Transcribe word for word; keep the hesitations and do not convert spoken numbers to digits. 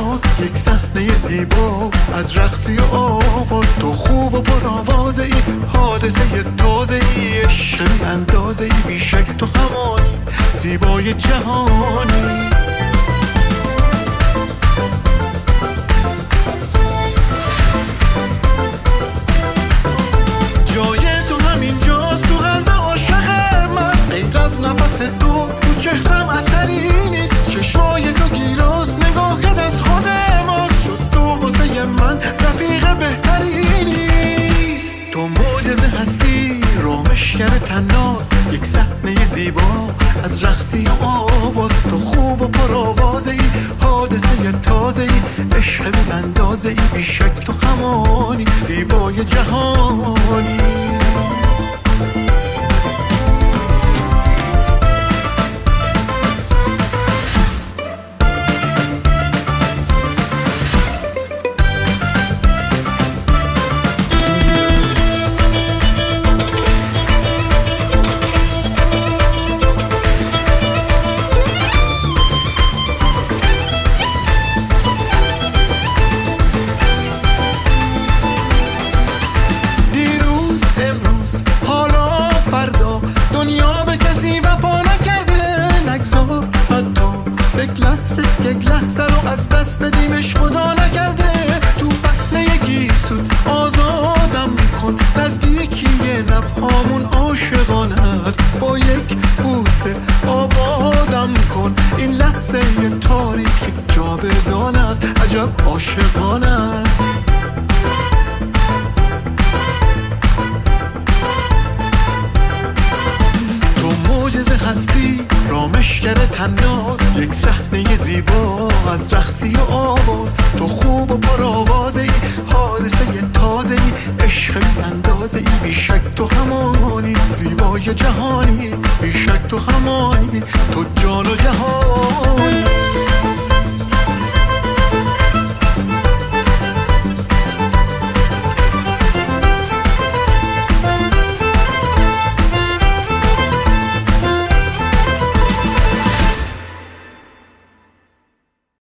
تناس، یک صحنه زیبا از رقصی و آواز. تو خوب و پرآوازه ای، حادثه تازه ای، عشق بی اندازه ای، بیشک تو همانی زیبای جهانی. جای تو همین جاست تو قلب عاشق من، غیر از نفس تو تو چهرم اثری نیست. چشمای تو گیلاس، نگاهت از خود ماست، جز تو واسه من رفیق بهتری نیست. تو معجزه هستی، رامشگر تناس، یک صحنه زیبا از رقصی و آواز. تو خوب و پرآوازه ای، حادثه تازه ای، عشق بی اندازه ای، بیشک تو همانی زیبای جهانی. یک لحظه رو از دست بدیمش خدا نکرده. تو بطن یکی سود آزادم میکن، نزدیکی لبهامون عاشقانه است. با یک بوسه آبادم کن، این لحظه یه تاریکی جاودانه است، عجب عاشقانه است. تو معجزه هستی، رامشگر تناس، یک صحنه زیبا از رقصی و آواز. تو خوب و پرآوازه ای، حادثه تازه ای، عشق بی اندازه ای، بیشک تو همانی زیبای جهانی، بیشک تو همانی تو جان و جهان.